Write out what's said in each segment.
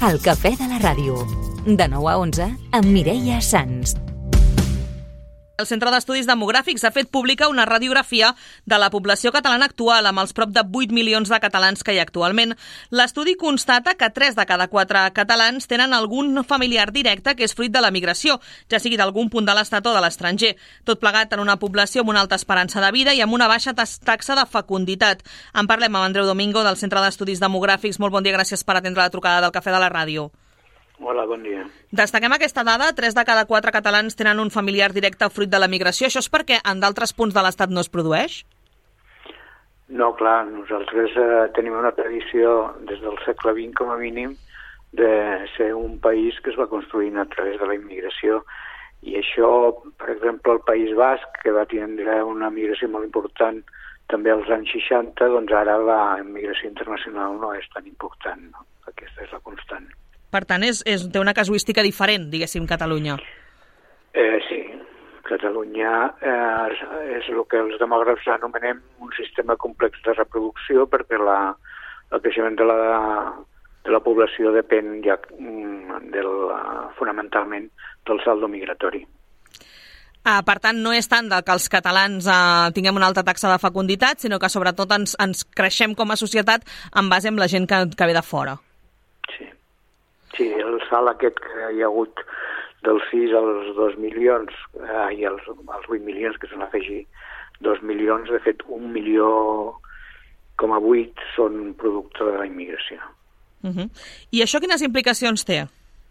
El cafè de la ràdio. De 9 a 11 amb Mireia Sans. El Centre d'Estudis Demogràfics ha fet pública una radiografia de la població catalana actual amb els prop de 8 milions de catalans que hi ha actualment. L'estudi constata que 3 de cada 4 catalans tenen algun familiar directe que és fruit de la migració, ja sigui d'algun punt de l'estat o de l'estranger. Tot plegat en una població amb una alta esperança de vida i amb una baixa taxa de fecunditat. En parlem amb Andreu Domingo del Centre d'Estudis Demogràfics. Molt bon dia, gràcies per atendre la trucada del Cafè de la Ràdio. Hola, bon dia. Destaquem aquesta dada, 3 de cada 4 catalans tenen un familiar directe fruit de la migració. Això és perquè en d'altres punts de l'Estat no es produeix? No, clar, nosaltres tenim una tradició des del segle XX com a mínim de ser un país que es va construint a través de la immigració. I això, per exemple, el País Basc, que va tindre una migració molt important també als anys 60, doncs ara la immigració internacional no és tan important, no? Aquesta és la constant. Per tant, té una casuística diferent, diguéssim, Catalunya. Sí, Catalunya és el que els demògrafs anomenem un sistema complex de reproducció perquè el creixement de la població depèn ja fonamentalment del saldo migratori. Per tant, no és tant que els catalans tinguem una alta taxa de fecunditat, sinó que sobretot ens creixem com a societat en base amb la gent que ve de fora. Sí, el salt aquest que hi ha hagut dels 6 als 2 milions i als 8 milions que s'han afegit 2 milions, de fet 1,8 milió són producte de la immigració. I això quines implicacions té?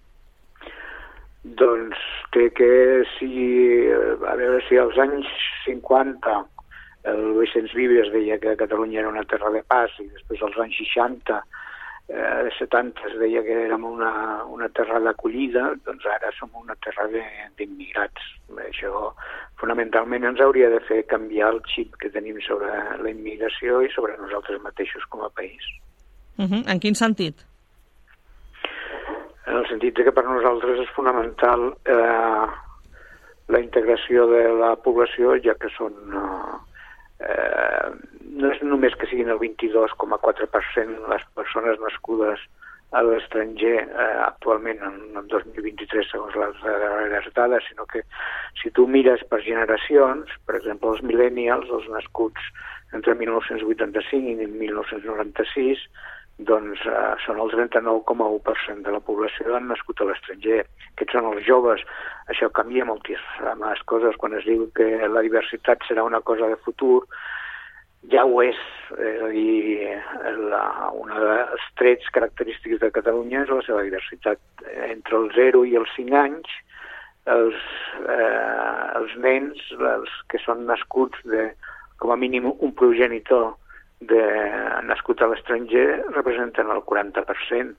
Doncs té que a veure si als anys 50 el Vicenç Vives deia que Catalunya era una terra de pas i després als anys 60 70 es deia que érem una terra d'acollida, doncs ara som una terra d'immigrats. Això fonamentalment ens hauria de fer canviar el xip que tenim sobre la immigració i sobre nosaltres mateixos com a país. En quin sentit? En el sentit que per nosaltres és fonamental la integració de la població, ja que són... no és només que siguin el 22,4% les persones nascudes a l'estranger actualment en 2023 segons les darreres dades, sinó que si tu mires per generacions, per exemple els millennials, els nascuts entre 1985 i 1996, doncs són el 39,1% de la població han nascut a l'estranger. Aquests són els joves. Això canvia moltíssimes coses. Quan es diu que la diversitat serà una cosa de futur, ja ho és. És a dir, un dels trets característics de Catalunya és la seva diversitat. Entre els 0 i els 5 anys, els nens, els que són nascuts de, com a mínim, un progenitor nascut a l'estranger representen el 40%.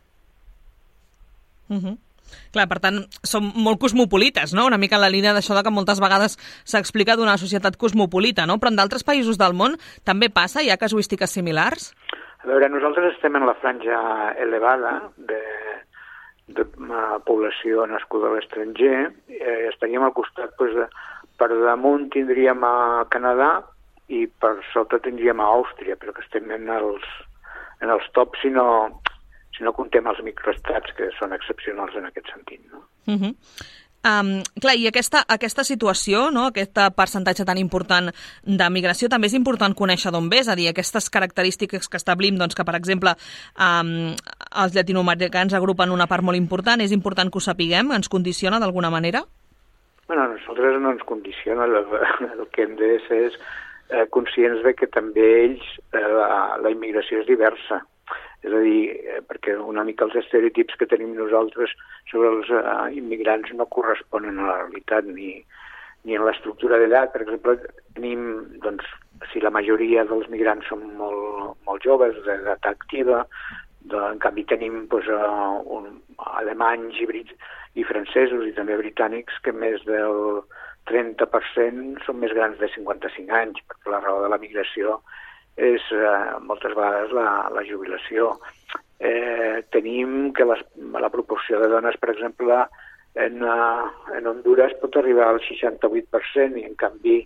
Clar, per tant, som molt cosmopolites, no? Una mica en la línia d'això que moltes vegades s'explica d'una societat cosmopolita, no? Però en d'altres països del món també passa? Hi ha casuístiques similars? A veure, nosaltres estem en la franja elevada de població nascuda a l'estranger. Estaríem al costat, per damunt tindríem a Canadà i per sota tindríem a Àustria, però que estem en els tops si no comptem els microestats, que són excepcionals en aquest sentit, no? Clar, i aquesta situació, no? Aquest percentatge tan important de migració, també és important conèixer d'on ve, és a dir, aquestes característiques que establim, doncs que, per exemple, els llatinoamericans agrupen una part molt important, és important que ho sapiguem, ens condiciona d'alguna manera? Bueno, a nosaltres no ens condiciona, el que hem de ser és conscients de que també ells, la immigració és diversa. És a dir, perquè una mica els estereotips que tenim nosaltres sobre els immigrants no corresponen a la realitat ni en l'estructura d'edat. Per exemple, tenim, doncs, si la majoria dels migrants són molt joves, d'edat activa, en canvi tenim alemanys i francesos i també britànics que més del 30% són més grans de 55 anys, perquè la raó de la migració és moltes vegades la jubilació. Tenim que la proporció de dones, per exemple, en Honduras pot arribar al 68% i en canvi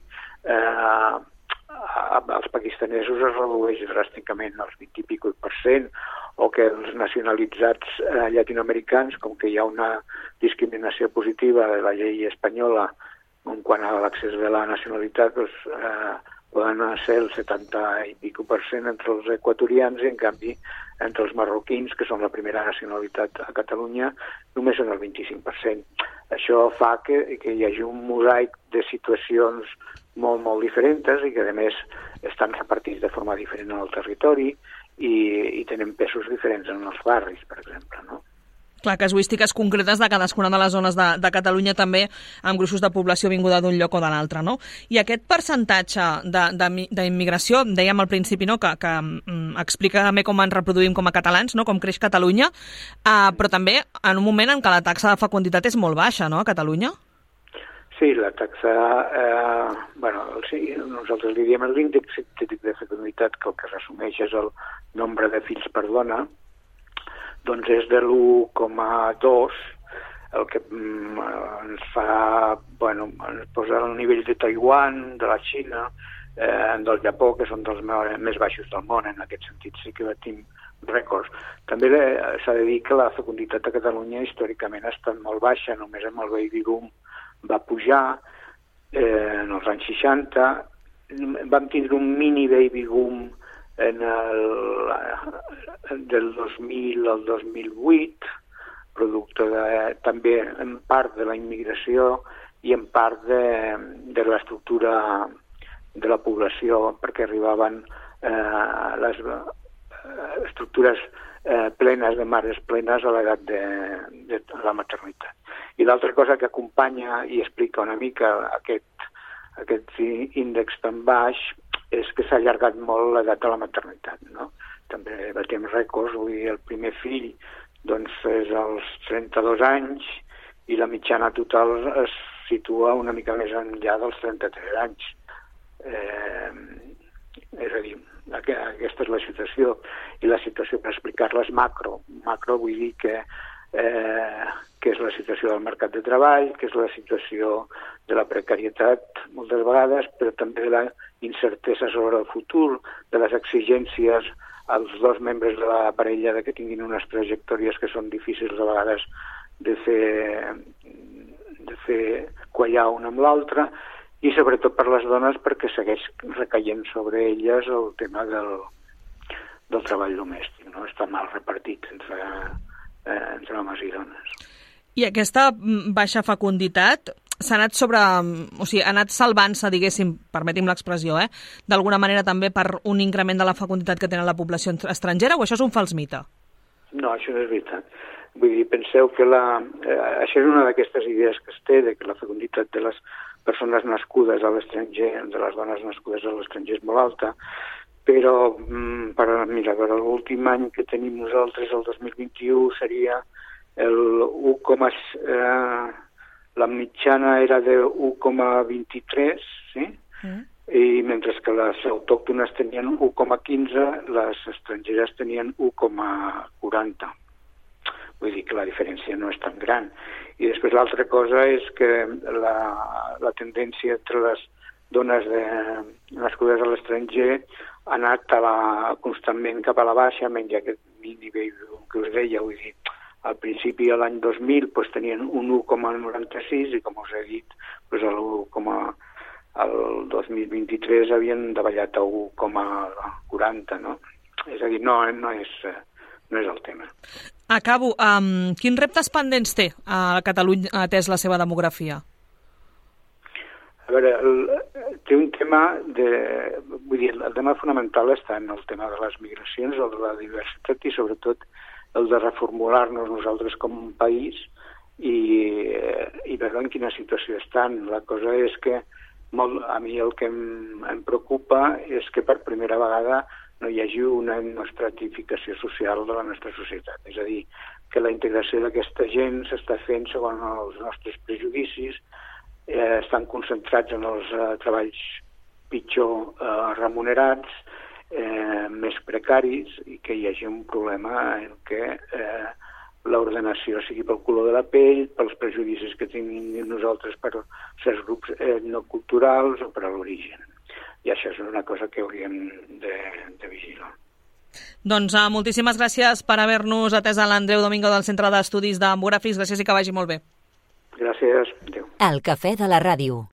els pakistanesos es redueix dràsticament als 20 i pico %, o que els nacionalitzats llatinoamericans, com que hi ha una discriminació positiva de la llei espanyola en quant a l'accés de la nacionalitat, poden ser el 70 i pico % entre els equatorians i, en canvi, entre els marroquins, que són la primera nacionalitat a Catalunya, només són el 25%. Això fa que hi hagi un mosaic de situacions molt, molt diferents i que, a més, estan repartits de forma diferent en el territori i tenen pesos diferents en els barris, per exemple, no? Clar, casuístiques concretes de cadascuna de les zones de Catalunya, també amb gruixos de població vinguda d'un lloc o de l'altre, no? I aquest percentatge d'immigració, dèiem al principi, no?, que explica també com ens reproduïm com a catalans, no?, com creix Catalunya, però també en un moment en què la taxa de fecunditat és molt baixa, no?, a Catalunya? Sí, la taxa, nosaltres li diem l'índex científic de fecunditat, que el que resumeix és el nombre de fills per dona, doncs és de l'1,2, el que ens fa, ens posa al nivell de Taiwan, de la Xina, del Japó, que són dels més baixos del món. En aquest sentit sí que batim rècords. També s'ha de dir que la fecunditat a Catalunya històricament ha estat molt baixa, només amb el baby boom va pujar en els anys 60, vam tindre un mini baby boom del 2000 al 2008, producte també en part de la immigració i en part de l'estructura de la població, perquè arribaven les estructures plenes, de mares plenes a l'edat de la maternitat. I l'altra cosa que acompanya i explica una mica aquest índex tan baix és que s'ha allargat molt l'edat de la maternitat, no? També batem rècords, vull dir, el primer fill doncs és als 32 anys i la mitjana total es situa una mica més enllà dels 33 anys. És a dir, aquesta és la situació. I la situació, per explicar-la, és macro. Macro vull dir que és la situació del mercat de treball, que és la situació de la precarietat moltes vegades, però també de la incertesa sobre el futur, de les exigències als dos membres de la parella de que tinguin unes trajectòries que són difícils a vegades de fer quallar una amb l'altra, i sobretot per les dones perquè segueix recaient sobre elles el tema del treball domèstic, no? Està mal repartit entre homes i dones. I aquesta baixa fecunditat s'ha anat ha anat salvant-se, diguéssim, permeti'm l'expressió, d'alguna manera també per un increment de la fecunditat que tenen la població estrangera, o això és un fals mite? No, això no és veritat. Vull dir, penseu que això és una d'aquestes idees que es té, de que la fecunditat de les persones nascudes a l'estranger, de les dones nascudes a l'estranger és molt alta, però l'últim any que tenim nosaltres, el 2021, seria la mitjana era de 1,23, sí? I mentre que les autòctones tenien 1,15, les estrangeres tenien 1,40. Vull dir que la diferència no és tan gran. I després l'altra cosa és que la tendència entre les dones nascudes a l'estranger ha anat constantment cap a la baixa, menys aquest nivell que us deia, vull dir, al principi, l'any 2000, tenien un 1,96 i, com us he dit, el 2023 havien davallat a 1,40, no? És a dir, no és el tema. Acabo. Quins reptes pendents té a Catalunya, atès la seva demografia? A veure, té un tema el tema fonamental està en el tema de les migracions, el de la diversitat i, sobretot, el de reformular-nos nosaltres com un país i veure en quina situació estan. La cosa és que a mi el que em preocupa és que per primera vegada no hi hagi una estratificació social de la nostra societat. És a dir, que la integració d'aquesta gent s'està fent segons els nostres prejudicis, estan concentrats en els treballs pitjor remunerats, més precaris, i que hi hagi un problema en què l'ordenació sigui pel color de la pell, pels prejudicis que tinguin nosaltres per certs grups no culturals o per l'origen. I això és una cosa que hauríem de vigilar. Doncs moltíssimes gràcies per haver-nos atès a l'Andreu Domingo del Centre d'Estudis Demogràfics. Gràcies i que vagi molt bé. Gràcies. Adéu. El cafè de la ràdio.